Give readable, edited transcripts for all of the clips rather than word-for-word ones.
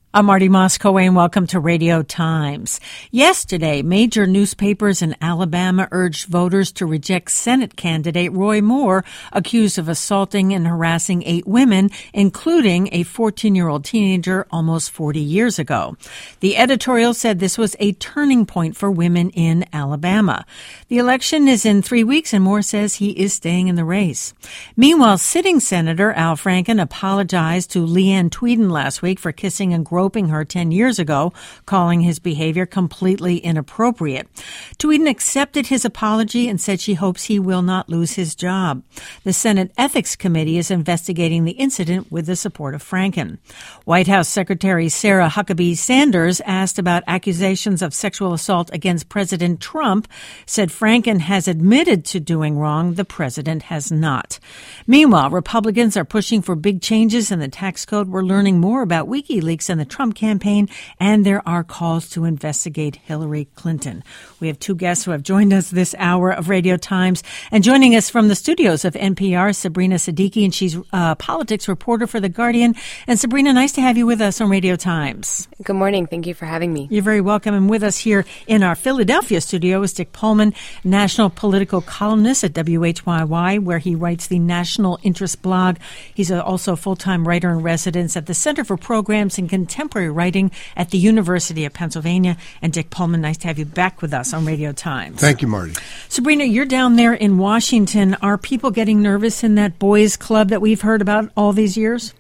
I'm Marty Moscoe, welcome to Radio Times. Yesterday, major newspapers in Alabama urged voters to reject Senate candidate Roy Moore, accused of assaulting and harassing 8 women, including a 14-year-old teenager almost 40 years ago. The editorial said this was a turning point for women in Alabama. The election is in 3 weeks, and Moore says he is staying in the race. Meanwhile, sitting Senator Al Franken apologized to Leanne Tweeden last week for kissing and groping her 10 years ago, calling his behavior completely inappropriate. Tweeden accepted his apology and said she hopes he will not lose his job. The Senate Ethics Committee is investigating the incident with the support of Franken. White House Secretary Sarah Huckabee Sanders, asked about accusations of sexual assault against President Trump, said Franken has admitted to doing wrong. The president has not. Meanwhile, Republicans are pushing for big changes in the tax code. We're learning more about WikiLeaks and the Trump campaign, and there are calls to investigate Hillary Clinton. We have 2 guests who have joined us this hour of Radio Times, and joining us from the studios of NPR, Sabrina Siddiqui, and she's a politics reporter for The Guardian. And Sabrina, nice to have you with us on Radio Times. Good morning. Thank you for having me. You're very welcome. And with us here in our Philadelphia studio is Dick Pullman, national political columnist at WHYY, where he writes the National Interest blog. He's also a full-time writer in residence at the Center for Programs and Contemporary Writing at the University of Pennsylvania. And Dick Pullman, nice to have you back with us on Radio Times. Thank you, Marty. Sabrina, you're down there in Washington. Are people getting nervous in that boys' club that we've heard about all these years?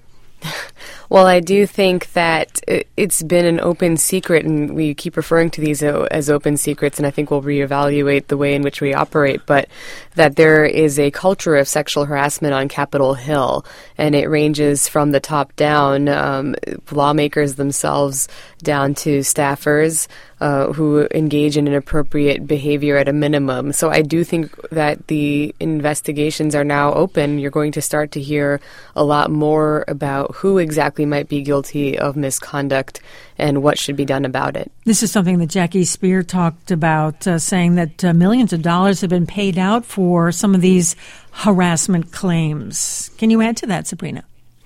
Well, I do think that it's been an open secret, and we keep referring to these as open secrets, and I think we'll reevaluate the way in which we operate, but that there is a culture of sexual harassment on Capitol Hill, and it ranges from the top down, lawmakers themselves, down to staffers who engage in inappropriate behavior at a minimum. So I do think that the investigations are now open. You're going to start to hear a lot more about who exactly might be guilty of misconduct and what should be done about it. This is something that Jackie Speier talked about, saying that millions of dollars have been paid out for some of these harassment claims. Can you add to that, Sabrina?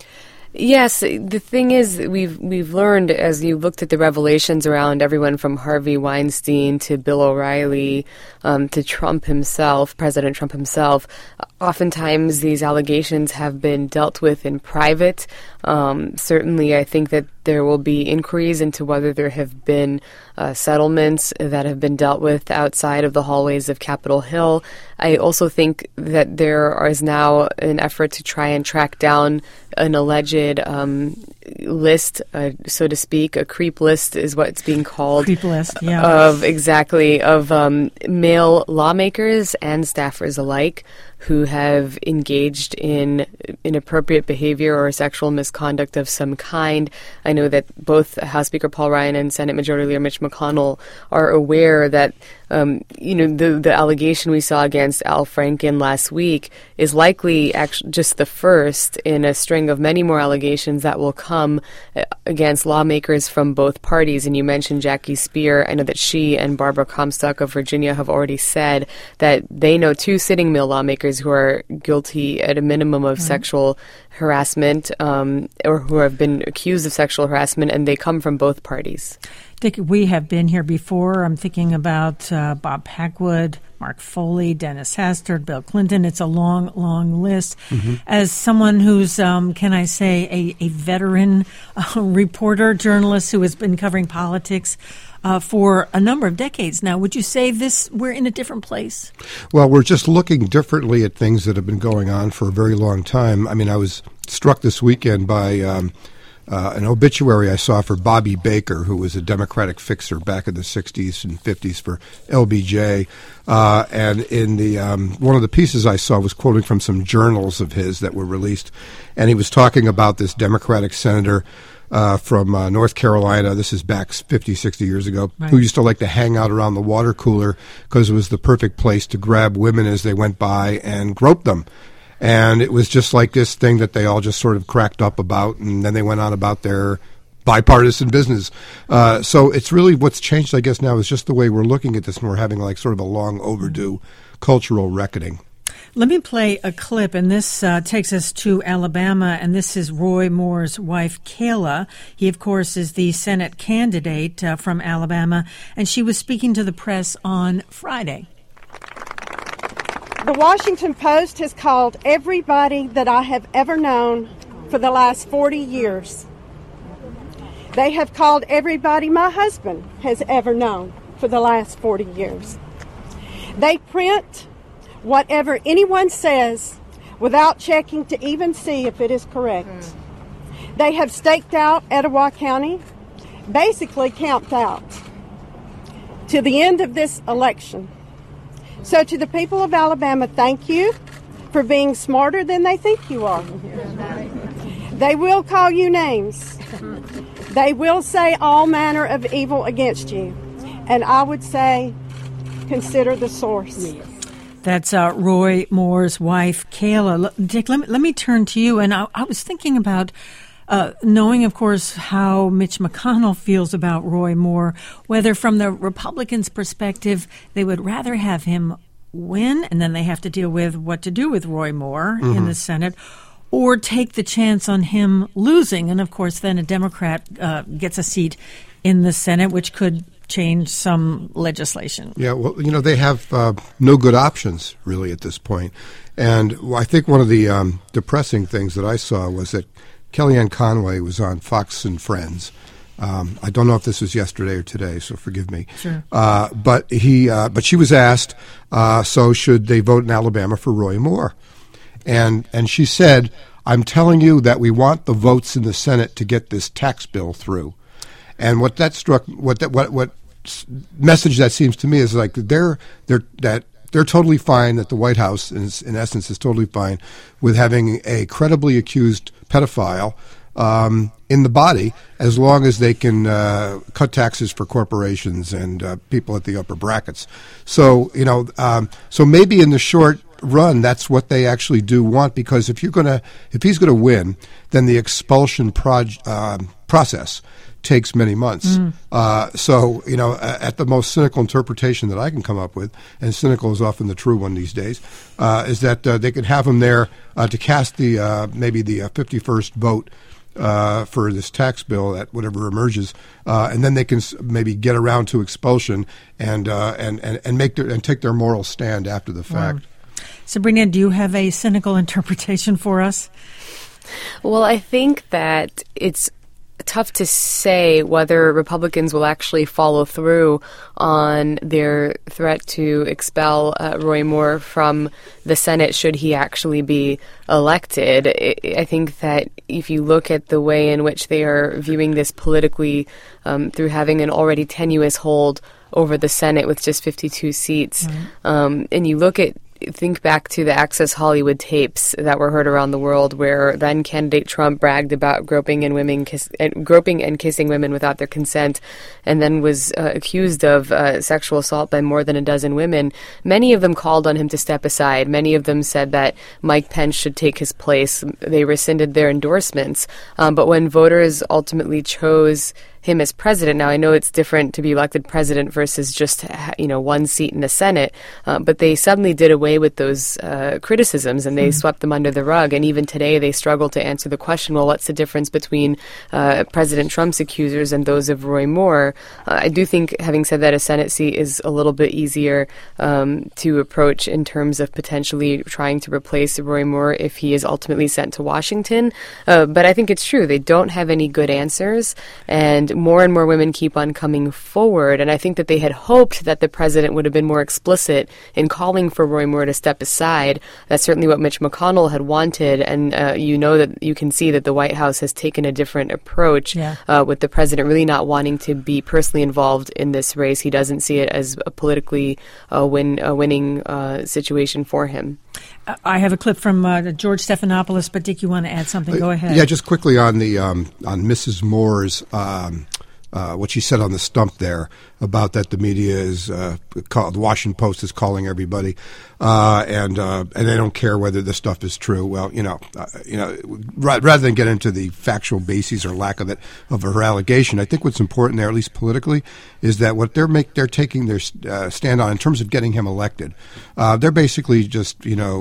Yes, the thing is, we've learned as you looked at the revelations around everyone from Harvey Weinstein to Bill O'Reilly to Trump himself, President Trump himself, oftentimes these allegations have been dealt with in private. Certainly, I think that there will be inquiries into whether there have been settlements that have been dealt with outside of the hallways of Capitol Hill. I also think that there is now an effort to try and track down an alleged list, so to speak. A creep list is what it's being called. Creep list, yeah. Of male lawmakers and staffers alike who have engaged in inappropriate behavior or sexual misconduct of some kind. I know that both House Speaker Paul Ryan and Senate Majority Leader Mitch McConnell are aware that the allegation we saw against Al Franken last week is likely just the first in a string of many more allegations that will come against lawmakers from both parties. And you mentioned Jackie Speier. I know that she and Barbara Comstock of Virginia have already said that they know 2 sitting male lawmakers who are guilty at a minimum of sexual harassment or who have been accused of sexual harassment, and they come from both parties. Dick, we have been here before. I'm thinking about Bob Packwood, Mark Foley, Dennis Hastert, Bill Clinton. It's a long, long list. Mm-hmm. As someone who's, can I say, a veteran reporter, journalist who has been covering politics for a number of decades now, would you say we're in a different place? Well, we're just looking differently at things that have been going on for a very long time. I mean, I was struck this weekend by an obituary I saw for Bobby Baker, who was a Democratic fixer back in the 60s and 50s for LBJ. And in the one of the pieces I saw was quoting from some journals of his that were released. And he was talking about this Democratic senator from North Carolina. This is back 50, 60 years ago, right, who used to like to hang out around the water cooler because it was the perfect place to grab women as they went by and grope them. And it was just like this thing that they all just sort of cracked up about, and then they went on about their bipartisan business. So it's really what's changed, I guess, now is just the way we're looking at this, and we're having like sort of a long overdue cultural reckoning. Let me play a clip, and this takes us to Alabama, and this is Roy Moore's wife, Kayla. He, of course, is the Senate candidate from Alabama, and she was speaking to the press on Friday. The Washington Post has called everybody that I have ever known for the last 40 years. They have called everybody my husband has ever known for the last 40 years. They print whatever anyone says without checking to even see if it is correct. They have staked out Etowah County, basically camped out to the end of this election. So to the people of Alabama, thank you for being smarter than they think you are. They will call you names. They will say all manner of evil against you. And I would say, consider the source. That's Roy Moore's wife, Kayla. Dick, let me turn to you. And I was thinking about knowing, of course, how Mitch McConnell feels about Roy Moore, whether from the Republicans' perspective, they would rather have him win, and then they have to deal with what to do with Roy Moore in the Senate, or take the chance on him losing. And, of course, then a Democrat gets a seat in the Senate, which could change some legislation. Yeah, well, they have no good options, really, at this point. And I think one of the depressing things that I saw was that Kellyanne Conway was on Fox and Friends. I don't know if this was yesterday or today, so forgive me. Sure. But she was asked, so should they vote in Alabama for Roy Moore? And she said, I'm telling you that we want the votes in the Senate to get this tax bill through. And what message that seems to me is like they're totally fine, that the White House, in essence, is totally fine with having a credibly accused pedophile in the body, as long as they can cut taxes for corporations and people at the upper brackets. So so maybe in the short run, that's what they actually do want, because if he's going to win, then the expulsion process takes many months. So, at the most cynical interpretation that I can come up with, and cynical is often the true one these days, is that they could have him there to cast maybe the 51st vote for this tax bill at whatever emerges, and then they can maybe get around to expulsion and take their moral stand after the fact. Sabrina, do you have a cynical interpretation for us? Well, I think that it's tough to say whether Republicans will actually follow through on their threat to expel Roy Moore from the Senate should he actually be elected. I think that if you look at the way in which they are viewing this politically, through having an already tenuous hold over the Senate with just 52 seats, and you think back to the Access Hollywood tapes that were heard around the world, where then candidate Trump bragged about groping and kissing women without their consent, and then was accused of sexual assault by more than a dozen women. Many of them called on him to step aside. Many of them said that Mike Pence should take his place. They rescinded their endorsements. But when voters ultimately chose him as president. Now, I know it's different to be elected president versus just, one seat in the Senate, but they suddenly did away with those criticisms and they swept them under the rug. And even today, they struggle to answer the question, well, what's the difference between President Trump's accusers and those of Roy Moore? I do think, having said that, a Senate seat is a little bit easier to approach in terms of potentially trying to replace Roy Moore if he is ultimately sent to Washington. But I think it's true. They don't have any good answers, and more and more women keep on coming forward. And I think that they had hoped that the president would have been more explicit in calling for Roy Moore to step aside. That's certainly what Mitch McConnell had wanted. And that you can see that the White House has taken a different approach with the president really not wanting to be personally involved in this race. He doesn't see it as a politically winning situation for him. I have a clip from George Stephanopoulos, but Dick, you want to add something? Go ahead. Yeah, just quickly on the on Mrs. Moore's what she said on the stump there about that the media is the Washington Post is calling everybody, and they don't care whether this stuff is true. Well, rather than get into the factual bases or lack of it of her allegation, I think what's important there, at least politically, is that what they're taking their stand on in terms of getting him elected. They're basically just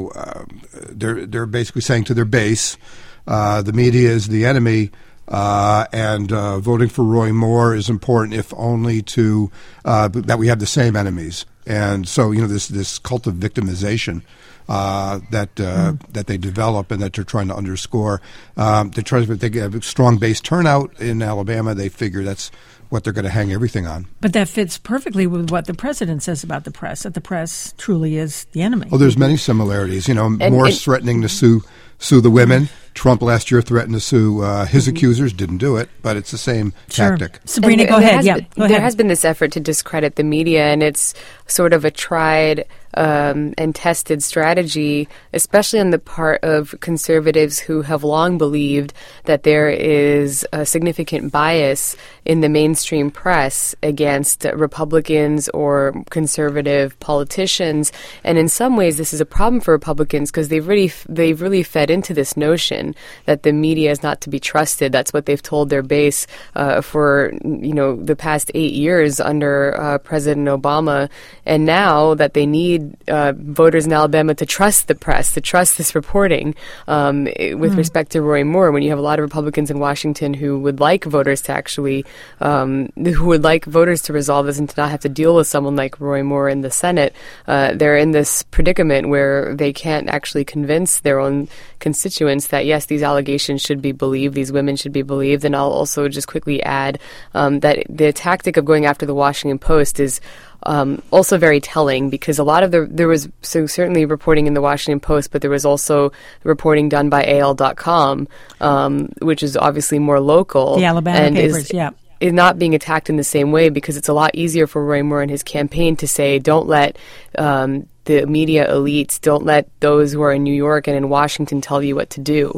they're basically saying to their base, the media is the enemy. And voting for Roy Moore is important, if only to that we have the same enemies. And so, this cult of victimization that they develop and that they're trying to underscore. They get a strong base turnout in Alabama. They figure that's what they're going to hang everything on. But that fits perfectly with what the president says about the press, that the press truly is the enemy. Well, there's many similarities. Moore's threatening to sue the women. Trump last year threatened to sue his accusers, didn't do it, but it's the same tactic. Sabrina, go ahead. Go ahead. There has been this effort to discredit the media, and it's sort of a tried and tested strategy, especially on the part of conservatives who have long believed that there is a significant bias in the mainstream press against Republicans or conservative politicians. And in some ways, this is a problem for Republicans because they've really fed into this notion that the media is not to be trusted. That's what they've told their base for the past 8 years under President Obama, and now that they need voters in Alabama to trust the press, to trust this reporting with respect to Roy Moore. When you have a lot of Republicans in Washington who would like voters to actually, who would like voters to resolve this and to not have to deal with someone like Roy Moore in the Senate, they're in this predicament where they can't actually convince their own constituents that yes, these allegations should be believed, these women should be believed. And I'll also just quickly add that the tactic of going after the Washington Post is also very telling, because a lot of there was certainly reporting in the Washington Post, but there was also reporting done by AL.com, which is obviously more local. The Alabama papers, is not being attacked in the same way, because it's a lot easier for Roy Moore and his campaign to say, don't let the media elites, don't let those who are in New York and in Washington tell you what to do.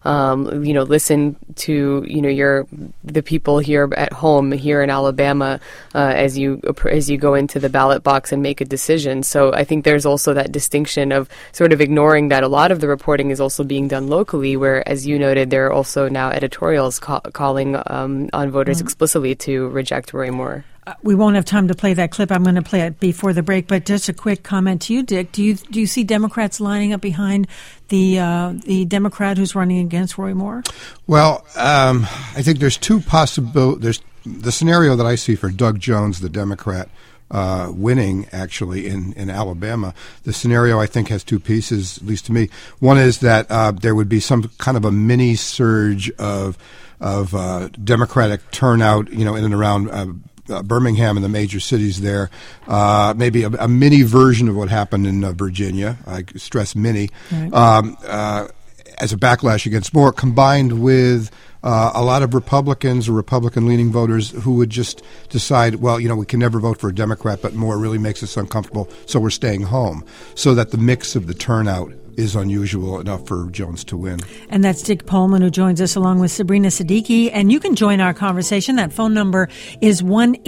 Listen to the people here at home here in Alabama as you go into the ballot box and make a decision. So I think there's also that distinction of sort of ignoring that a lot of the reporting is also being done locally, where, as you noted, there are also now editorials calling on voters explicitly to reject Roy Moore. We won't have time to play that clip. I'm going to play it before the break. But just a quick comment to you, Dick. Do you see Democrats lining up behind the Democrat who's running against Roy Moore? Well, I think there's two possible. There's the scenario that I see for Doug Jones, the Democrat, winning actually in Alabama. The scenario, I think, has two pieces, at least to me. One is that there would be some kind of a mini surge of Democratic turnout, in and around Birmingham and the major cities there, maybe a mini version of what happened in Virginia. I stress mini, right. As a backlash against Moore, combined with a lot of Republicans or Republican-leaning voters who would just decide, well, we can never vote for a Democrat, but Moore really makes us uncomfortable, so we're staying home. So that the mix of the turnout is unusual enough for Jones to win. And that's Dick Pohlman, who joins us along with Sabrina Siddiqui. And you can join our conversation. That phone number is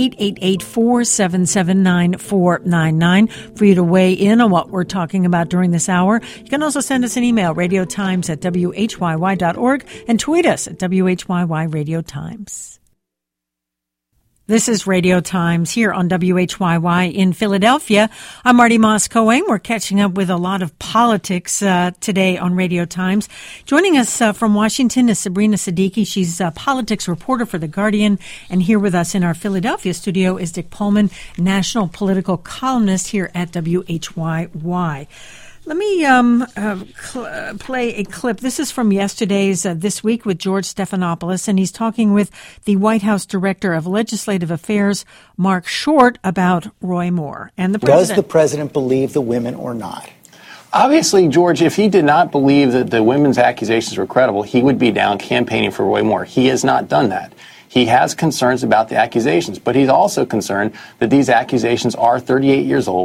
1-888-477-9499 for you to weigh in on what we're talking about during this hour. You can also send us an email, radiotimes@whyy.org, and tweet us at WHYY Radio Times. This is Radio Times here on WHYY in Philadelphia. I'm Marty Moss-Cohen. We're catching up with a lot of politics today on Radio Times. Joining us from Washington is Sabrina Siddiqui. She's a politics reporter for The Guardian. And here with us in our Philadelphia studio is Dick Pohlman, national political columnist here at WHYY. Let me play a clip. This is from yesterday's This Week with George Stephanopoulos, and he's talking with the White House Director of Legislative Affairs, Mark Short, about Roy Moore and the president. Does the president believe the women or not? Obviously, George, if he did not believe that the women's accusations were credible, he would be down campaigning for Roy Moore. He has not done that. He has concerns about the accusations, but he's also concerned that these accusations are 38 years old,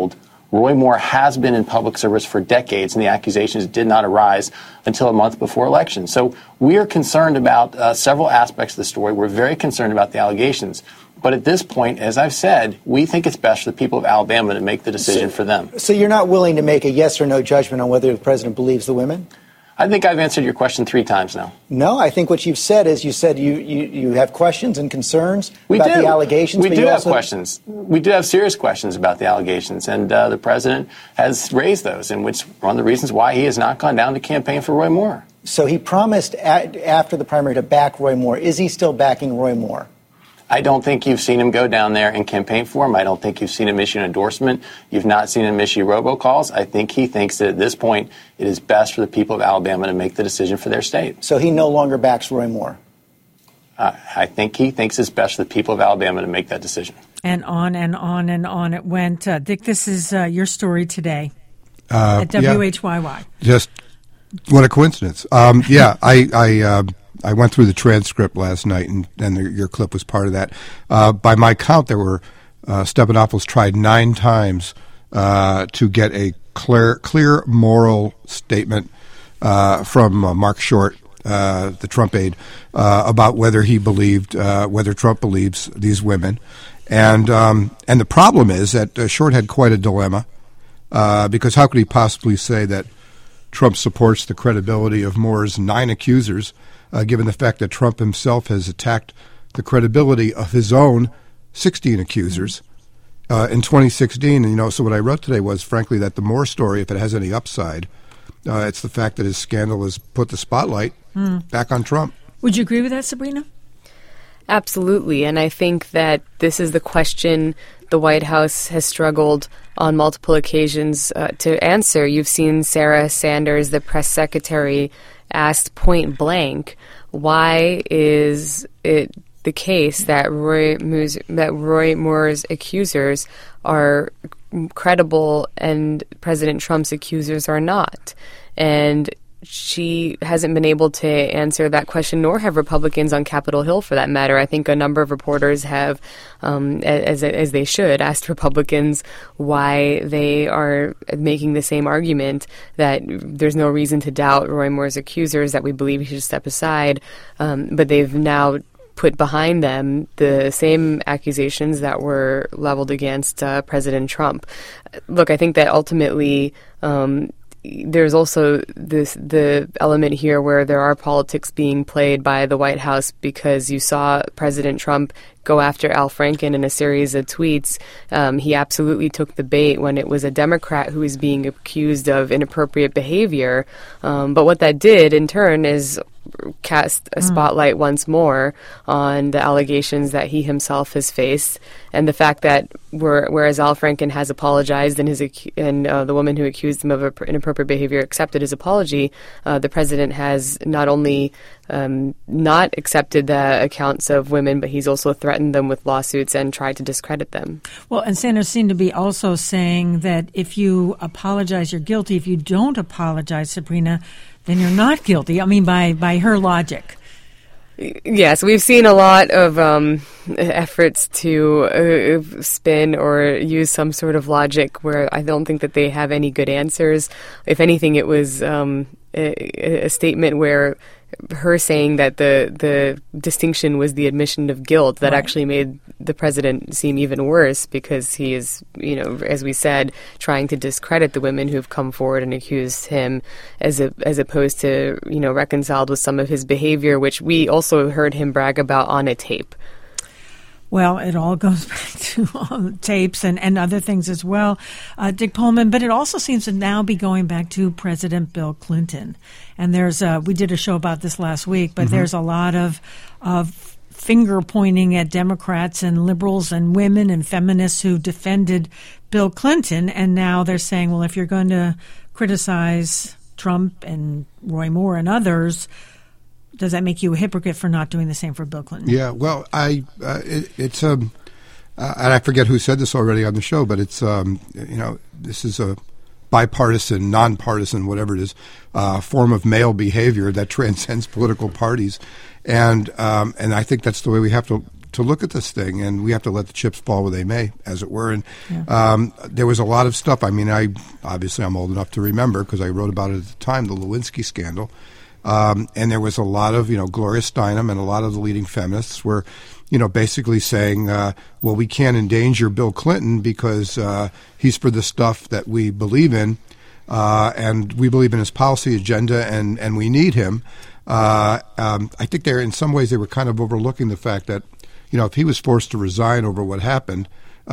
Roy Moore has been in public service for decades, and the accusations did not arise until a month before election. So we are concerned about several aspects of the story. We're very concerned about the allegations. But at this point, as I've said, we think it's best for the people of Alabama to make the decision for them. So you're not willing to make a yes or no judgment on whether the president believes the women? I think I've answered your question 3 times now. No, I think what you've said is you have questions and concerns about the allegations. We do have questions. We do have serious questions about the allegations, and the president has raised those, and which one of the reasons why he has not gone down to campaign for Roy Moore. So he promised after the primary to back Roy Moore. Is he still backing Roy Moore? I don't think you've seen him go down there and campaign for him. I don't think you've seen him issue an endorsement. You've not seen him issue robocalls. I think he thinks that at this point it is best for the people of Alabama to make the decision for their state. So he no longer backs Roy Moore? I think he thinks it's best for the people of Alabama to make that decision. And on and on and on it went. Dick, this is your story today at WHYY. Yeah. Just what a coincidence. I went through the transcript last night, and your clip was part of that. By my count, there were Stephanopoulos tried 9 times to get a clear moral statement from Mark Short, the Trump aide, about whether he believed, whether Trump believes these women. And the problem is that Short had quite a dilemma because how could he possibly say that Trump supports the credibility of Moore's 9 accusers, given the fact that Trump himself has attacked the credibility of his own 16 accusers in 2016. And, so what I wrote today was, frankly, that the Moore story, if it has any upside, it's the fact that his scandal has put the spotlight back on Trump. Would you agree with that, Sabrina? Absolutely. And I think that this is the question the White House has struggled on multiple occasions to answer. You've seen Sarah Sanders, the press secretary, asked point blank, why is it the case that Roy Moore's accusers are credible and President Trump's accusers are not? And she hasn't been able to answer that question, nor have Republicans on Capitol Hill, for that matter. I think a number of reporters have, as they should, asked Republicans why they are making the same argument that there's no reason to doubt Roy Moore's accusers, that we believe he should step aside. But they've now put behind them the same accusations that were leveled against President Trump. Look, I think that ultimately there's also the element here where there are politics being played by the White House, because you saw President Trump go after Al Franken in a series of tweets. He absolutely took the bait when it was a Democrat who was being accused of inappropriate behavior. But what that did in turn is cast a spotlight once more on the allegations that he himself has faced, and the fact that whereas Al Franken has apologized and the woman who accused him of inappropriate behavior accepted his apology, the president has not only not accepted the accounts of women, but he's also threatened them with lawsuits and tried to discredit them. Well, and Sanders seemed to be also saying that if you apologize, you're guilty. If you don't apologize, Sabrina, then you're not guilty. I mean, by her logic. Yes, we've seen a lot of efforts to spin or use some sort of logic where I don't think that they have any good answers. If anything, it was a statement where her saying that the distinction was the admission of guilt that actually made the president seem even worse, because he is, as we said, trying to discredit the women who've come forward and accused him, as opposed to, reconciled with some of his behavior, which we also heard him brag about on a tape. Well, it all goes back to tapes and other things as well, Dick Pullman. But it also seems to now be going back to President Bill Clinton. And we did a show about this last week, but there's a lot of finger pointing at Democrats and liberals and women and feminists who defended Bill Clinton. And now they're saying, well, if you're going to criticize Trump and Roy Moore and others, does that make you a hypocrite for not doing the same for Bill Clinton? Yeah, well, it's and I forget who said this already on the show, but it's this is a bipartisan, nonpartisan, whatever it is, form of male behavior that transcends political parties, and I think that's the way we have to to look at this thing, and we have to let the chips fall where they may, as it were. And there was a lot of stuff. I mean, I'm old enough to remember because I wrote about it at the time, the Lewinsky scandal. And there was a lot of, Gloria Steinem and a lot of the leading feminists were, basically saying, well, we can't endanger Bill Clinton because he's for the stuff that we believe in, and we believe in his policy agenda, and we need him. I think in some ways they were kind of overlooking the fact that, if he was forced to resign over what happened,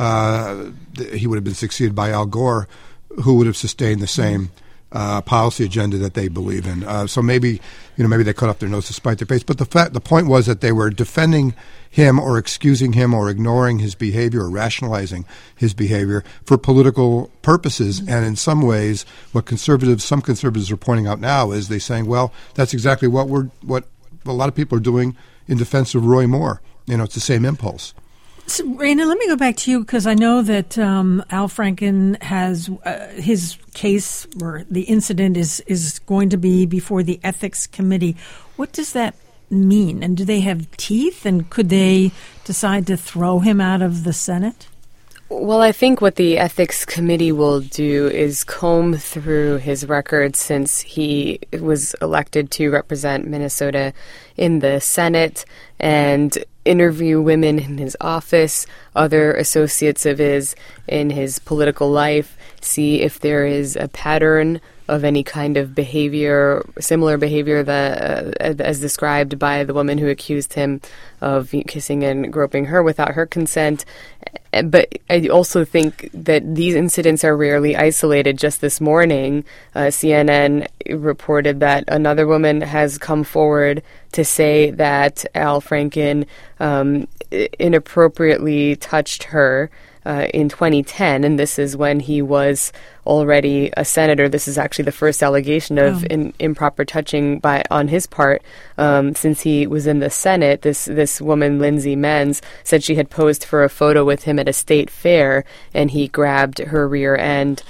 he would have been succeeded by Al Gore, who would have sustained the same policy agenda that they believe in. So maybe they cut off their nose to spite their face. But the point was that they were defending him or excusing him or ignoring his behavior or rationalizing his behavior for political purposes. And in some ways, some conservatives are pointing out now is they're saying, well, that's exactly what a lot of people are doing in defense of Roy Moore. It's the same impulse. So, Raina, let me go back to you because I know that Al Franken has his case or the incident is going to be before the Ethics Committee. What does that mean? And do they have teeth? And could they decide to throw him out of the Senate? Well, I think what the Ethics Committee will do is comb through his record since he was elected to represent Minnesota in the Senate and interview women in his office, other associates of his in his political life, see if there is a pattern of any kind of behavior, similar behavior that, as described by the woman who accused him of kissing and groping her without her consent. But I also think that these incidents are rarely isolated. Just this morning, CNN reported that another woman has come forward to say that Al Franken inappropriately touched her in 2010, and this is when he was already a senator. This is actually the first allegation of improper touching on his part since he was in the Senate. This woman, Lindsay Menz, said she had posed for a photo with him at a state fair, and he grabbed her rear end.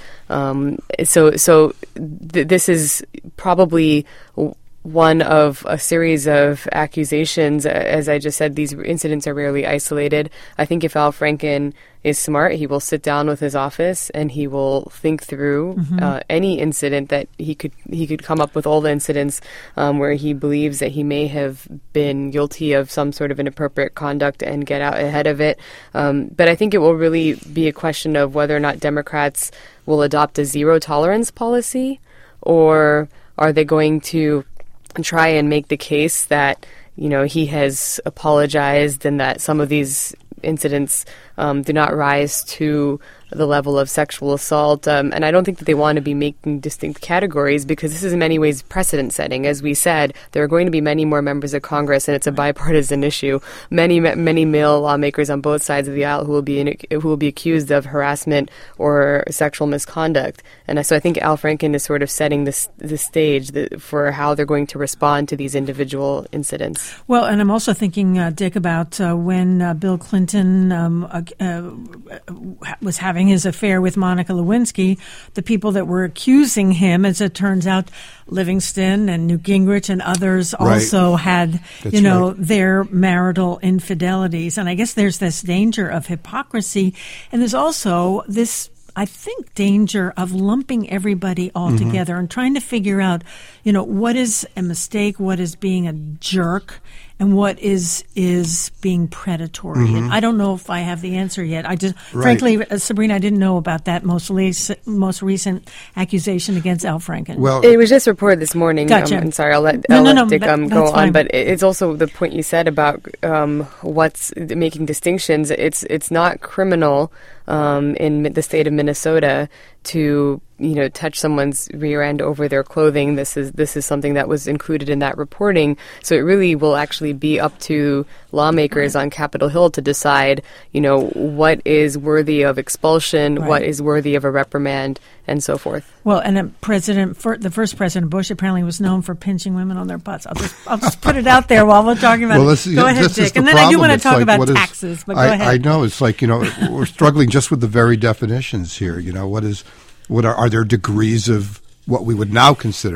So this is probably one of a series of accusations. As I just said, these incidents are rarely isolated. I think if Al Franken is smart, he will sit down with his office and he will think through any incident that he could come up with all the incidents where he believes that he may have been guilty of some sort of inappropriate conduct and get out ahead of it. But I think it will really be a question of whether or not Democrats will adopt a zero tolerance policy, or are they going to try and make the case that, he has apologized and that some of these incidents do not rise to the level of sexual assault. And I don't think that they want to be making distinct categories because this is in many ways precedent setting. As we said, there are going to be many more members of Congress, and it's a bipartisan issue. Many male lawmakers on both sides of the aisle who will be accused of harassment or sexual misconduct. And so I think Al Franken is sort of setting the stage for how they're going to respond to these individual incidents. Well, and I'm also thinking, Dick, about when Bill Clinton was having his affair with Monica Lewinsky, the people that were accusing him, as it turns out, Livingston and Newt Gingrich and others also had, their marital infidelities. And I guess there's this danger of hypocrisy. And there's also this, I think, danger of lumping everybody all together and trying to figure out, what is a mistake, what is being a jerk, and what is being predatory. And I don't know if I have the answer yet. Frankly, Sabrina, I didn't know about that most recent accusation against Al Franken. Well, it was just reported this morning. Gotcha. I'm sorry, I'll let Dick go on. But it's also the point you said about what's making distinctions. It's not criminal in the state of Minnesota to touch someone's rear end over their clothing. This is something that was included in that reporting. So it really will actually be up to lawmakers on Capitol Hill to decide, what is worthy of expulsion, what is worthy of a reprimand, and so forth. Well, and the first President Bush apparently was known for pinching women on their butts. I'll just put it out there while we're talking about it. Go ahead, Dick. And then I do want to talk about taxes, but go ahead. I know. It's like, we're struggling just with the very definitions here. Are there degrees of what we would now consider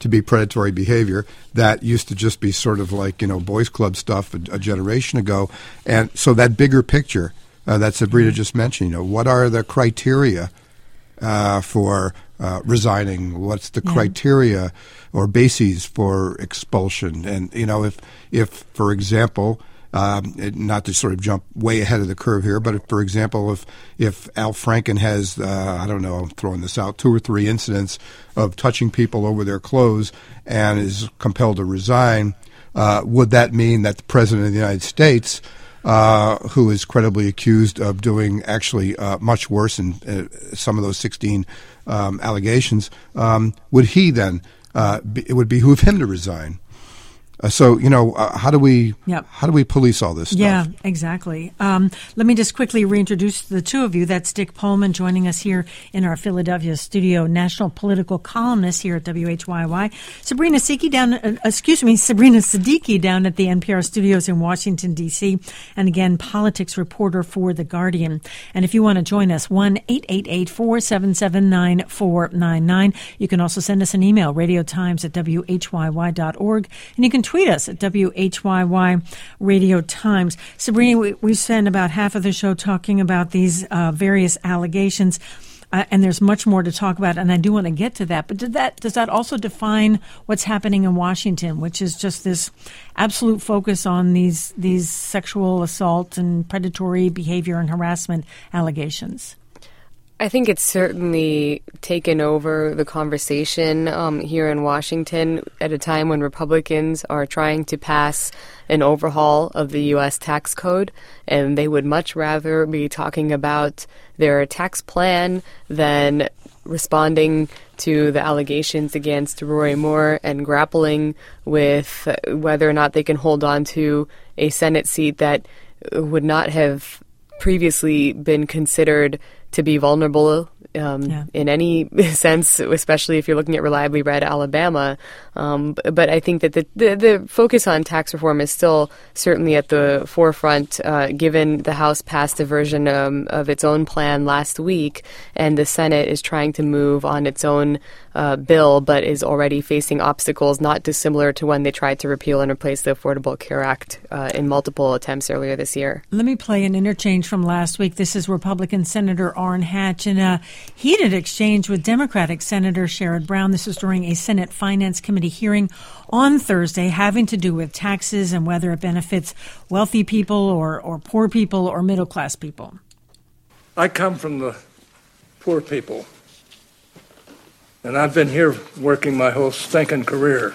to be predatory behavior that used to just be sort of like, boys club stuff a generation ago. And so that bigger picture that Sabrina just mentioned, what are the criteria for resigning? What's the criteria or bases for expulsion? And, if for example, not to sort of jump way ahead of the curve here, but if, for example, if Al Franken has, I'm throwing this out, 2 or 3 incidents of touching people over their clothes and is compelled to resign, would that mean that the President of the United States, who is credibly accused of doing actually much worse in some of those 16 allegations, would he then, it would behoove him to resign? So, how do we police all this stuff? Yeah, exactly. Let me just quickly reintroduce the two of you. That's Dick Pullman joining us here in our Philadelphia studio, national political columnist here at WHYY. Sabrina Siddiqui down at the NPR studios in Washington, D.C., and again, politics reporter for The Guardian. And if you want to join us, 1-888-477-9499. You can also send us an email, radiotimes@whyy.org, and you can tweet us at WHYY Radio Times. Sabrina, we spent about half of the show talking about these various allegations, and there's much more to talk about, and I do want to get to that. But does that also define what's happening in Washington, which is just this absolute focus on these sexual assault and predatory behavior and harassment allegations? I think it's certainly taken over the conversation here in Washington at a time when Republicans are trying to pass an overhaul of the U.S. tax code, and they would much rather be talking about their tax plan than responding to the allegations against Roy Moore and grappling with whether or not they can hold on to a Senate seat that would not have previously been considered to be vulnerable in any sense, especially if you're looking at reliably red Alabama. But I think that the focus on tax reform is still certainly at the forefront, given the House passed a version of its own plan last week, and the Senate is trying to move on its own bill, but is already facing obstacles not dissimilar to when they tried to repeal and replace the Affordable Care Act in multiple attempts earlier this year. Let me play an interchange from last week. This is Republican Senator Orrin Hatch in a heated exchange with Democratic Senator Sherrod Brown. This is during a Senate Finance Committee hearing on Thursday having to do with taxes and whether it benefits wealthy people or poor people or middle-class people. I come from the poor people, and I've been here working my whole stinking career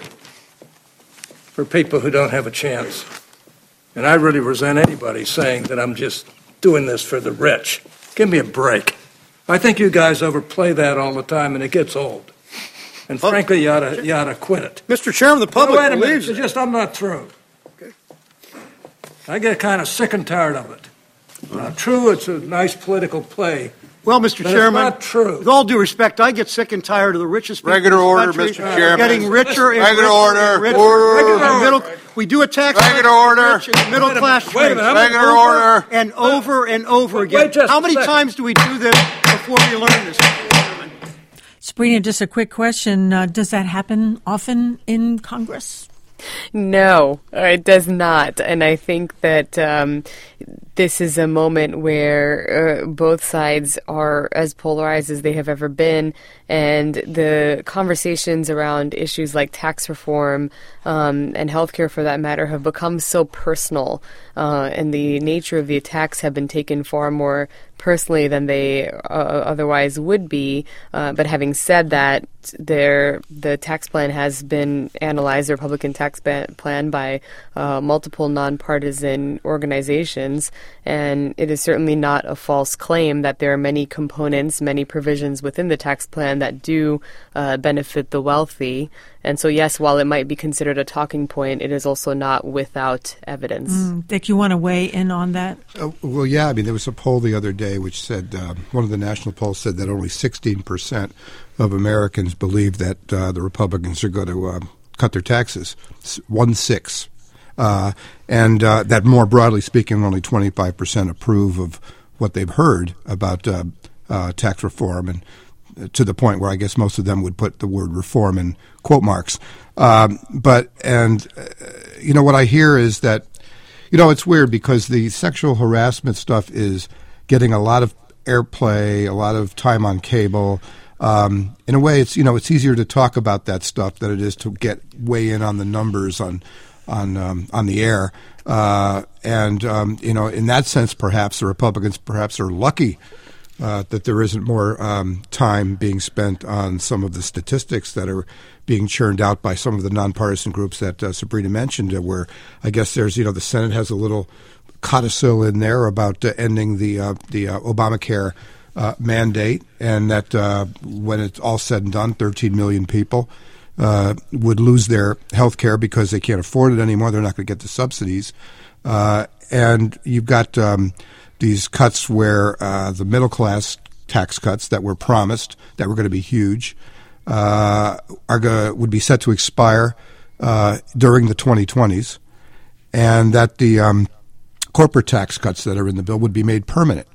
for people who don't have a chance. And I really resent anybody saying that I'm just doing this for the rich. Give me a break. I think you guys overplay that all the time, and it gets old. And frankly, you ought to quit it. Mr. Chairman, the public believes it. I'm not through. Okay. I get kind of sick and tired of it. True, it's a nice political play. Well, Mr. Chairman, it's not true. With all due respect, I get sick and tired of the richest people Regular in the order, country Mr. Chairman. getting richer and Regular order. We do a tax Regular order. Middle class Regular order. And over again. How many times do we do this before we learn this? Sabrina, just a quick question. Does that happen often in Congress? No, it does not. And I think that this is a moment where both sides are as polarized as they have ever been, and the conversations around issues like tax reform and healthcare, for that matter, have become so personal, and the nature of the attacks have been taken far more personally than they otherwise would be. But having said that, the tax plan has been analyzed, the Republican tax plan, by multiple nonpartisan organizations, and it is certainly not a false claim that there are many components, many provisions within the tax plan that do benefit the wealthy. And so, yes, while it might be considered a talking point, it is also not without evidence. Dick, you want to weigh in on that? Well, yeah. I mean, there was a poll the other day which said, one of the national polls said that only 16% of Americans believe that the Republicans are going to cut their taxes, 1/6. And that more broadly speaking, only 25% approve of what they've heard about tax reform. And to the point where I guess most of them would put the word reform in quote marks. What I hear is that, it's weird because the sexual harassment stuff is getting a lot of airplay, a lot of time on cable. In a way, it's easier to talk about that stuff than it is to weigh in on the numbers on the air. In that sense, perhaps the Republicans are lucky that there isn't more time being spent on some of the statistics that are being churned out by some of the nonpartisan groups that Sabrina mentioned, where I guess there's, the Senate has a little codicil in there about ending the Obamacare mandate, and that when it's all said and done, 13 million people would lose their health care because they can't afford it anymore. They're not going to get the subsidies. And you've got these cuts where the middle-class tax cuts that were promised, that were going to be huge, would be set to expire during the 2020s, and that the corporate tax cuts that are in the bill would be made permanent.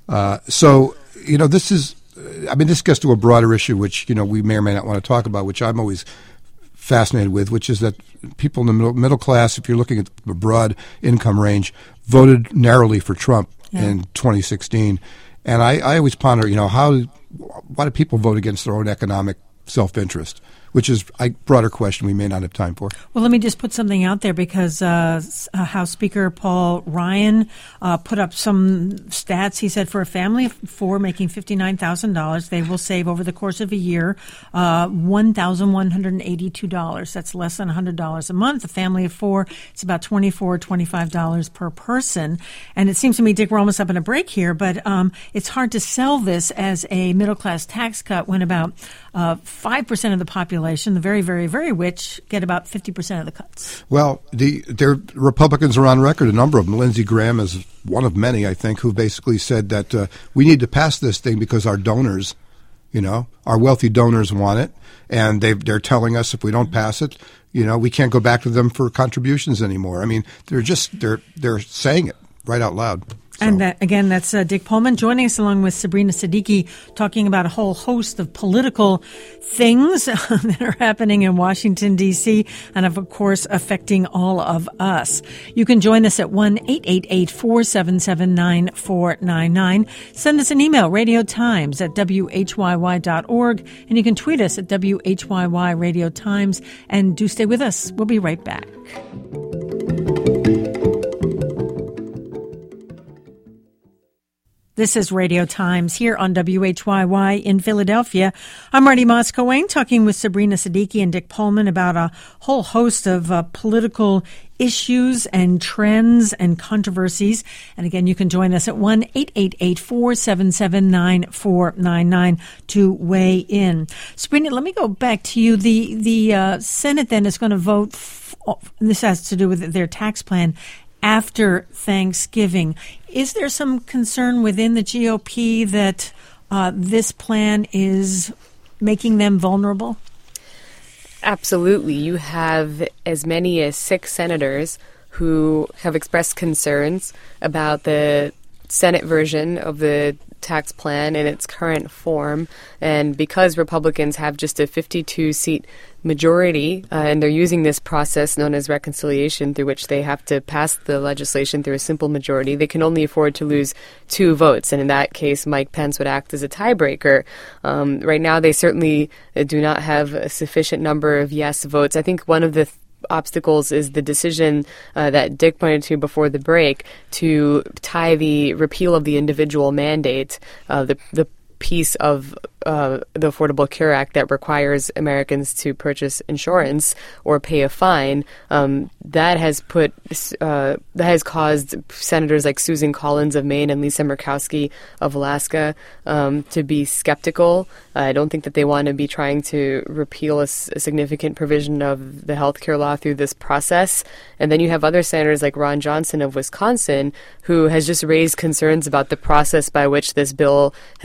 This gets to a broader issue, which, we may or may not want to talk about, which I'm always fascinated with, which is that people in the middle class, if you're looking at the broad income range, voted narrowly for Trump in 2016. And I always ponder, why do people vote against their own economic self-interest? Which is a broader question we may not have time for. Well, let me just put something out there because House Speaker Paul Ryan put up some stats. He said for a family of four making $59,000, they will save over the course of a year $1,182. That's less than $100 a month. A family of four, it's about $25 per person. And it seems to me, Dick, we're almost up in a break here, but it's hard to sell this as a middle-class tax cut when about 5% of the population, the very, very, very rich, get about 50% of the cuts. Well, their Republicans are on record, a number of them. Lindsey Graham is one of many, I think, who basically said that we need to pass this thing because our donors, our wealthy donors want it, and they're telling us if we don't pass it, we can't go back to them for contributions anymore. I mean, they're saying it right out loud. So. And that's Dick Pullman joining us along with Sabrina Siddiqui, talking about a whole host of political things that are happening in Washington, D.C., and of course affecting all of us. You can join us at 1-888-477-9499. Send us an email, radiotimes@whyy.org, and you can tweet us at WHYY Radio Times. And do stay with us. We'll be right back. This is Radio Times here on WHYY in Philadelphia. I'm Marty Moss-Coane talking with Sabrina Siddiqui and Dick Pullman about a whole host of political issues and trends and controversies. And again, you can join us at 1-888-477-9499 to weigh in. Sabrina, let me go back to you. The Senate then is going to vote, and this has to do with their tax plan, after Thanksgiving. Is there some concern within the GOP that this plan is making them vulnerable? Absolutely. You have as many as 6 senators who have expressed concerns about the Senate version of the tax plan in its current form. And because Republicans have just a 52-seat majority, and they're using this process known as reconciliation, through which they have to pass the legislation through a simple majority, they can only afford to lose 2 votes. And in that case, Mike Pence would act as a tiebreaker. Right now, they certainly do not have a sufficient number of yes votes. I think one of the obstacles is the decision that Dick pointed to before the break to tie the repeal of the individual mandate, the piece of the Affordable Care Act that requires Americans to purchase insurance or pay a fine. That has caused senators like Susan Collins of Maine and Lisa Murkowski of Alaska to be skeptical. I don't think that they want to be trying to repeal a significant provision of the health care law through this process. And then you have other senators like Ron Johnson of Wisconsin, who has just raised concerns about the process by which this bill has been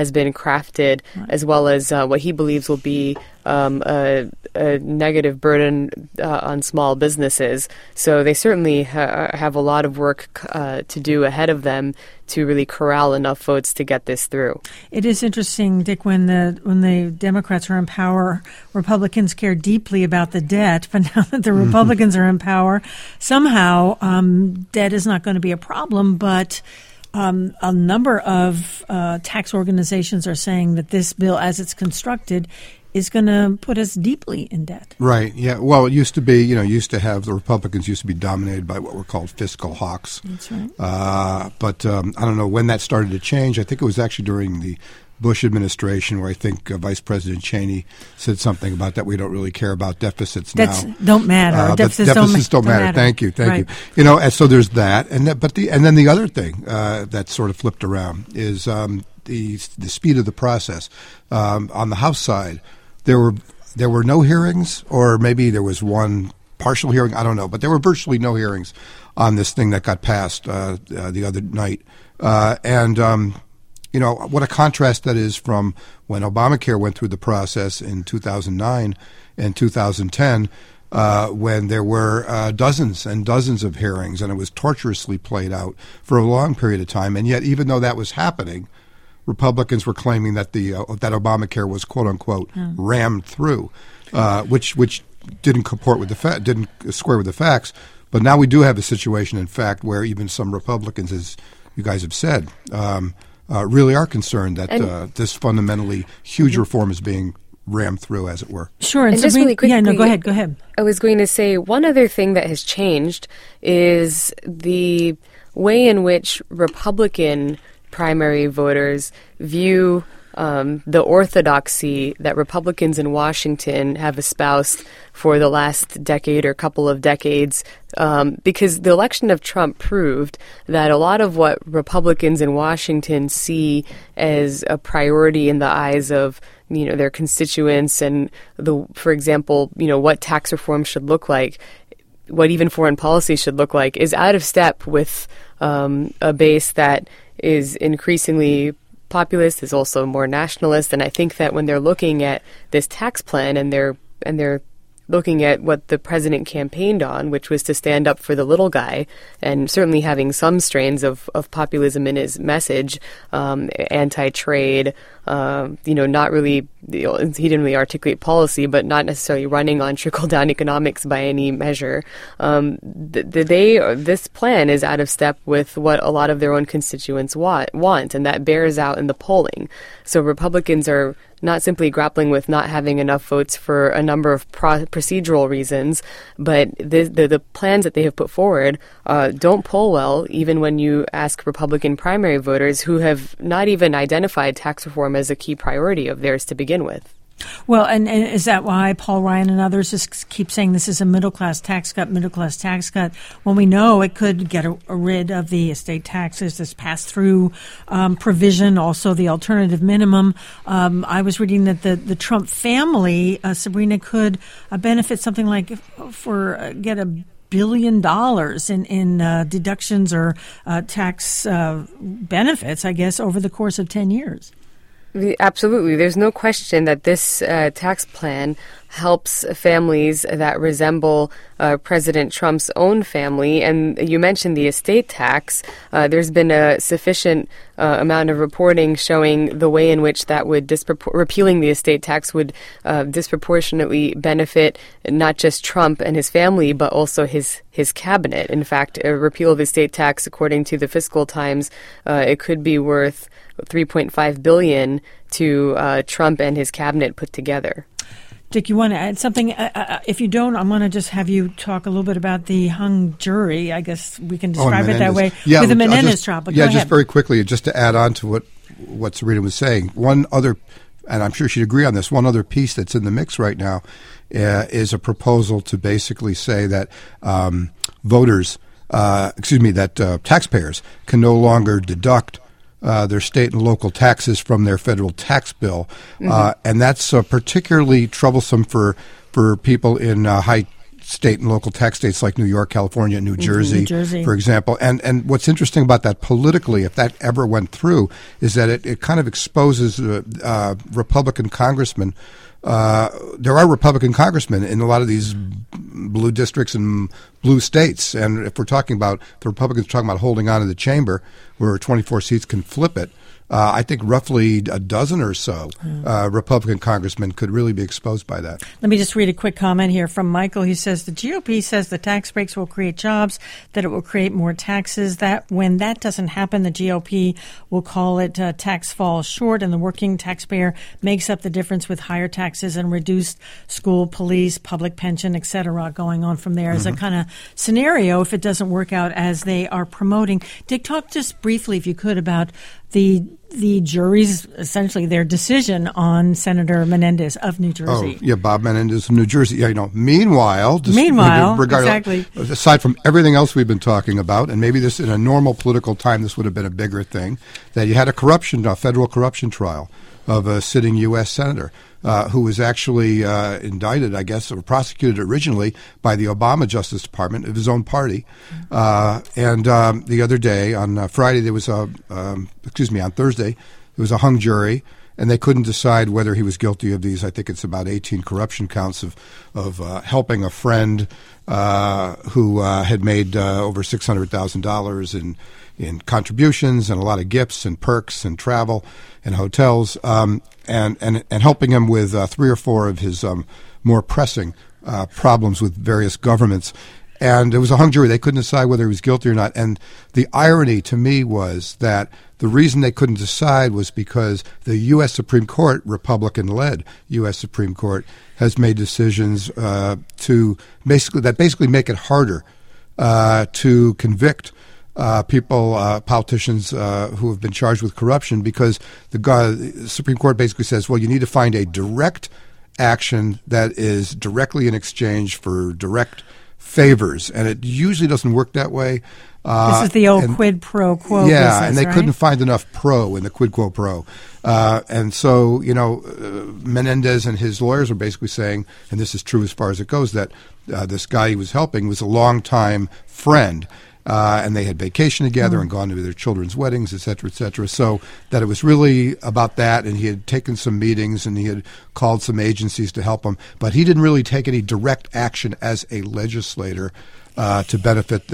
crafted, as well as what he believes will be a negative burden on small businesses. So they certainly have a lot of work to do ahead of them to really corral enough votes to get this through. It is interesting, Dick, when the Democrats are in power, Republicans care deeply about the debt, but now that the Republicans are in power, somehow debt is not going to be a problem, but a number of tax organizations are saying that this bill, as it's constructed, is going to put us deeply in debt. Right. Yeah. Well, it used to be, the Republicans used to be dominated by what were called fiscal hawks. That's right. But I don't know when that started to change. I think it was actually during the Bush administration where I think Vice President Cheney said something about that we don't really care about deficits now. Don't matter. Deficits don't matter. Thank you. You. And so there's that. And then the other thing that sort of flipped around is the speed of the process. On the House side, there were no hearings, or maybe there was one partial hearing. I don't know, but there were virtually no hearings on this thing that got passed the other night. What a contrast that is from when Obamacare went through the process in 2009 and 2010, when there were dozens and dozens of hearings, and it was torturously played out for a long period of time. And yet, even though that was happening, Republicans were claiming that that Obamacare was "quote unquote" rammed through, which didn't comport with didn't square with the facts. But now we do have a situation, in fact, where even some Republicans, as you guys have said, really are concerned that this fundamentally huge reform is being rammed through, as it were. Sure. And just really quickly, go ahead. I was going to say one other thing that has changed is the way in which Republican primary voters view the orthodoxy that Republicans in Washington have espoused for the last decade or couple of decades, because the election of Trump proved that a lot of what Republicans in Washington see as a priority in the eyes of their constituents and for example, what tax reform should look like, what even foreign policy should look like, is out of step with a base that is increasingly populist, is also more nationalist. And I think that when they're looking at this tax plan and they're looking at what the president campaigned on, which was to stand up for the little guy, and certainly having some strains of populism in his message, anti-trade, not really, he didn't really articulate policy, but not necessarily running on trickle-down economics by any measure. This plan is out of step with what a lot of their own constituents want, and that bears out in the polling. So Republicans are not simply grappling with not having enough votes for a number of procedural reasons, but the plans that they have put forward don't poll well, even when you ask Republican primary voters who have not even identified tax reform as a key priority of theirs to begin with. Well, and is that why Paul Ryan and others just keep saying this is a middle-class tax cut, when we know it could get rid of the estate taxes, this pass-through provision, also the alternative minimum? I was reading that the Trump family, Sabrina, could benefit something like get $1 billion in deductions or tax benefits, I guess, over the course of 10 years. Absolutely. There's no question that this tax plan helps families that resemble President Trump's own family. And you mentioned the estate tax. There's been a sufficient amount of reporting showing the way in which that would repealing the estate tax would disproportionately benefit not just Trump and his family, but also his cabinet. In fact, a repeal of the estate tax, according to the Fiscal Times, it could be worth $3.5 billion to Trump and his cabinet put together. Dick, you want to add something? If you don't, I'm going to just have you talk a little bit about the hung jury. I guess we can describe it that way, with the Menendez trial. But go ahead. Just very quickly, just to add on to what Sabrina was saying, one other, and I'm sure she'd agree on this, one other piece that's in the mix right now is a proposal to basically say that taxpayers can no longer deduct their state and local taxes from their federal tax bill. And that's particularly troublesome for people in high state and local tax states like New York, California, New Jersey, for example. And what's interesting about that politically, if that ever went through, is that it kind of exposes Republican congressmen. There are Republican congressmen in a lot of these blue districts and blue states. And if we're talking about, the Republicans are talking about holding on to the chamber where 24 seats can flip it, I think roughly a dozen or so Republican congressmen could really be exposed by that. Let me just read a quick comment here from Michael. He says, the GOP says the tax breaks will create jobs, that it will create more taxes, that when that doesn't happen, the GOP will call it tax fall short, and the working taxpayer makes up the difference with higher taxes and reduced school, police, public pension, et cetera, going on from there as a kind of scenario if it doesn't work out as they are promoting. Dick, talk just briefly, if you could, about the jury's, essentially their decision on Senator Menendez of New Jersey. Oh, yeah, Bob Menendez of New Jersey. Yeah, Meanwhile, exactly. Aside from everything else we've been talking about, and maybe this in a normal political time, this would have been a bigger thing, that you had a federal corruption trial of a sitting U.S. senator who was actually indicted, I guess, or prosecuted originally by the Obama Justice Department of his own party. And the other day, on Friday, there was on Thursday, there was a hung jury, and they couldn't decide whether he was guilty of these. I think it's about 18 corruption counts of helping a friend who had made over $600,000 in contributions and a lot of gifts and perks and travel and hotels, and helping him with 3 or 4 of his more pressing problems with various governments. And it was a hung jury. They couldn't decide whether he was guilty or not. And the irony to me was that the reason they couldn't decide was because the U.S. Supreme Court, Republican-led U.S. Supreme Court, has made decisions to basically make it harder to convict politicians who have been charged with corruption, because the Supreme Court basically says, well, you need to find a direct action that is directly in exchange for direct favors, and it usually doesn't work that way. This is the old quid pro quo business, and they right? couldn't find enough pro in the quid quo pro. And so, Menendez and his lawyers are basically saying, and this is true as far as it goes, that this guy he was helping was a longtime friend. And they had vacation together and gone to their children's weddings, et cetera, so that it was really about that, and he had taken some meetings and he had called some agencies to help him, but he didn't really take any direct action as a legislator to benefit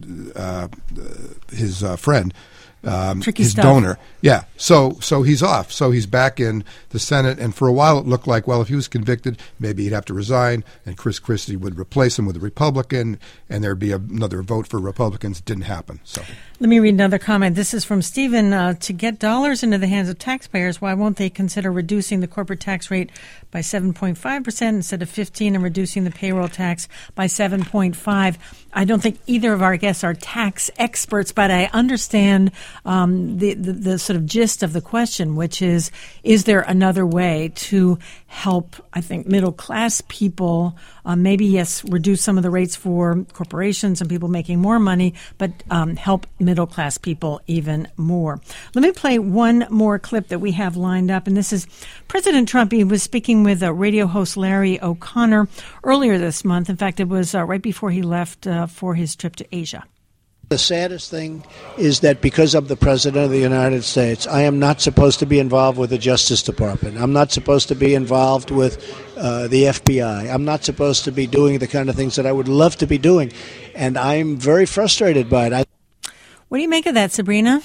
his friend. His stuff. Donor. Yeah. So he's off. So he's back in the Senate. And for a while it looked like, well, if he was convicted, maybe he'd have to resign and Chris Christie would replace him with a Republican and there'd be another vote for Republicans. It didn't happen. So let me read another comment. This is from Stephen. To get dollars into the hands of taxpayers, why won't they consider reducing the corporate tax rate by 7.5% instead of 15% and reducing the payroll tax by 7.5%? I don't think either of our guests are tax experts, but I understand the sort of gist of the question, which is there another way to help, I think, middle-class people, maybe, yes, reduce some of the rates for corporations and people making more money, but help middle-class people even more. Let me play one more clip that we have lined up, and this is President Trump. He was speaking with radio host Larry O'Connor earlier this month. In fact, it was right before he left for his trip to Asia. The saddest thing is that because I'm the President of the United States, I am not supposed to be involved with the Justice Department. I'm not supposed to be involved with the FBI. I'm not supposed to be doing the kind of things that I would love to be doing. And I'm very frustrated by it. What do you make of that, Sabrina?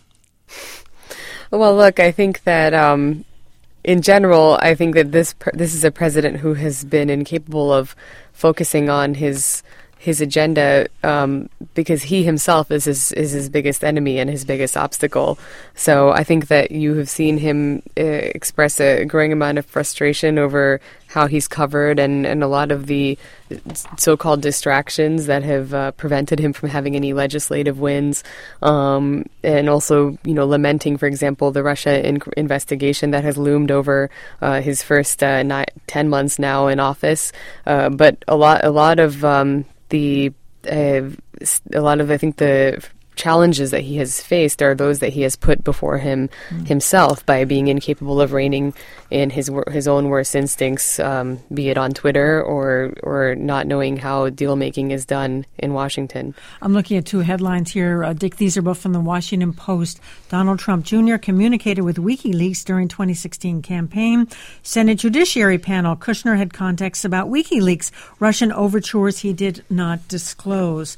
Well, look, I think that in general, I think that this is a president who has been incapable of focusing on his agenda because he himself is his biggest enemy and his biggest obstacle. So I think that you have seen him express a growing amount of frustration over how he's covered and a lot of the so-called distractions that have prevented him from having any legislative wins, and also, lamenting, for example, the Russia investigation that has loomed over his first 10 months now in office. But a lot of I think the challenges that he has faced are those that he has put before him himself by being incapable of reining in his own worst instincts, be it on Twitter or not knowing how deal making is done in Washington. I'm looking at two headlines here. Dick, these are both from the Washington Post. Donald Trump Jr. communicated with WikiLeaks during 2016 campaign. Senate Judiciary panel. Kushner had contacts about WikiLeaks Russian overtures he did not disclose.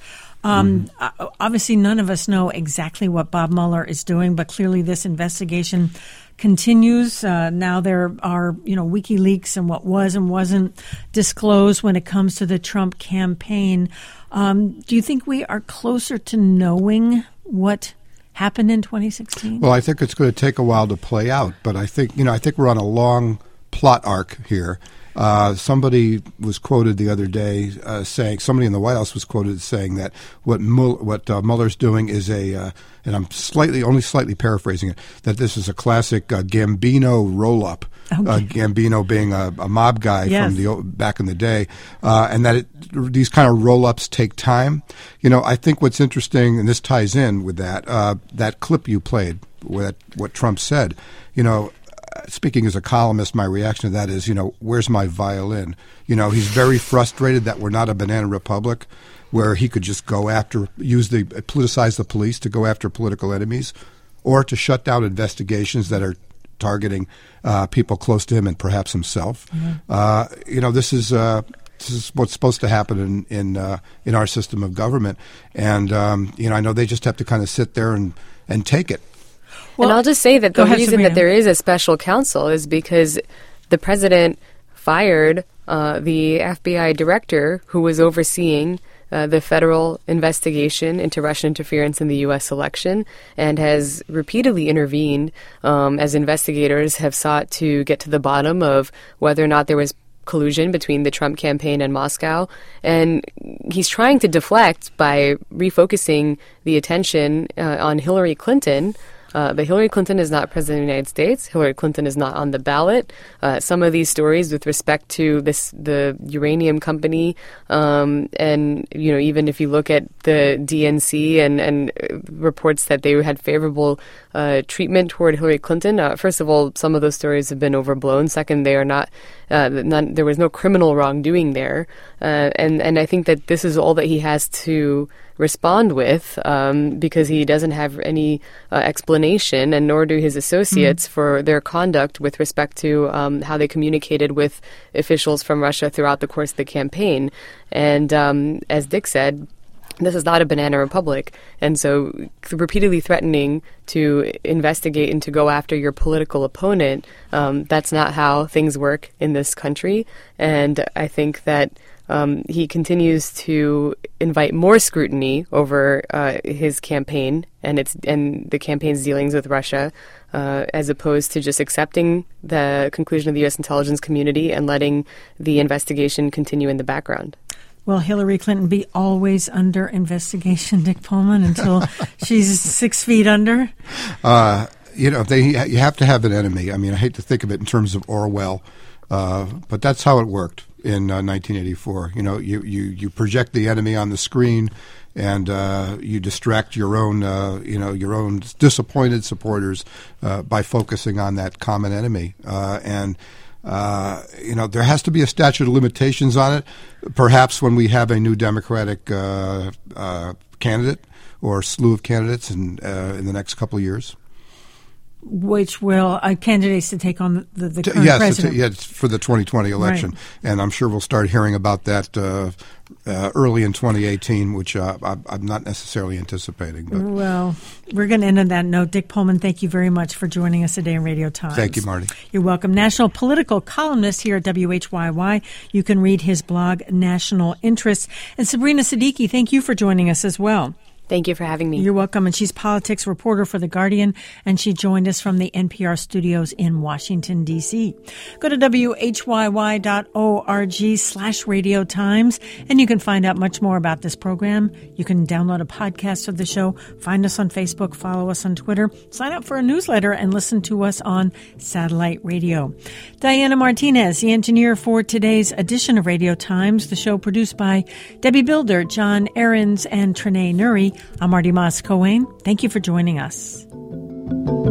Obviously, none of us know exactly what Bob Mueller is doing, but clearly this investigation continues. Now there are, WikiLeaks and what was and wasn't disclosed when it comes to the Trump campaign. Do you think we are closer to knowing what happened in 2016? Well, I think it's going to take a while to play out, but I think we're on a long plot arc here. Somebody was quoted the other day saying, somebody in the White House was quoted saying that what Mueller's doing is and I'm only slightly paraphrasing it, that this is a classic Gambino roll-up. Okay. Gambino being a mob guy from back in the day, and that these kind of roll-ups take time. I think what's interesting, and this ties in with that clip you played, with what Trump said, speaking as a columnist, my reaction to that is, where's my violin? He's very frustrated that we're not a banana republic where he could just politicize the police to go after political enemies or to shut down investigations that are targeting people close to him and perhaps himself. Mm-hmm. This is what's supposed to happen in our system of government. And, I know they just have to kind of sit there and take it. Well, and I'll just say that the reason that there is a special counsel is because the president fired the FBI director who was overseeing the federal investigation into Russian interference in the U.S. election and has repeatedly intervened as investigators have sought to get to the bottom of whether or not there was collusion between the Trump campaign and Moscow. And he's trying to deflect by refocusing the attention on Hillary Clinton. But Hillary Clinton is not president of the United States. Hillary Clinton is not on the ballot. Some of these stories with respect to the uranium company, and even if you look at the DNC and reports that they had favorable treatment toward Hillary Clinton. First of all, some of those stories have been overblown. Second, they are not. There was no criminal wrongdoing there, and I think that this is all that he has to respond with, because he doesn't have any explanation, and nor do his associates for their conduct with respect to how they communicated with officials from Russia throughout the course of the campaign. And as Dick said, this is not a banana republic, and so repeatedly threatening to investigate and to go after your political opponent, that's not how things work in this country. And I think that he continues to invite more scrutiny over his campaign and the campaign's dealings with Russia, as opposed to just accepting the conclusion of the U.S. intelligence community and letting the investigation continue in the background. Will Hillary Clinton be always under investigation, Dick Pullman, until she's 6 feet under? You have to have an enemy. I mean, I hate to think of it in terms of Orwell, but that's how it worked in 1984. You project the enemy on the screen, and you distract your own disappointed supporters by focusing on that common enemy. There has to be a statute of limitations on it. Perhaps when we have a new Democratic candidate or slew of candidates in the next couple of years. Which will candidates to take on the current president? Yes, for the 2020 election. Right. And I'm sure we'll start hearing about that early in 2018, which I'm not necessarily anticipating. But. Well, we're going to end on that note. Dick Pullman, thank you very much for joining us today on Radio Times. Thank you, Marty. You're welcome. National political columnist here at WHYY. You can read his blog, National Interests. And Sabrina Siddiqui, thank you for joining us as well. Thank you for having me. You're welcome. And she's politics reporter for The Guardian, and she joined us from the NPR studios in Washington, D.C. Go to WHYY.org/Radio Times, and you can find out much more about this program. You can download a podcast of the show, find us on Facebook, follow us on Twitter, sign up for a newsletter, and listen to us on satellite radio. Diana Martinez, the engineer for today's edition of Radio Times, the show produced by Debbie Builder, John Ahrens, and Trenae Nuri. I'm Marty Moss-Coane. Thank you for joining us.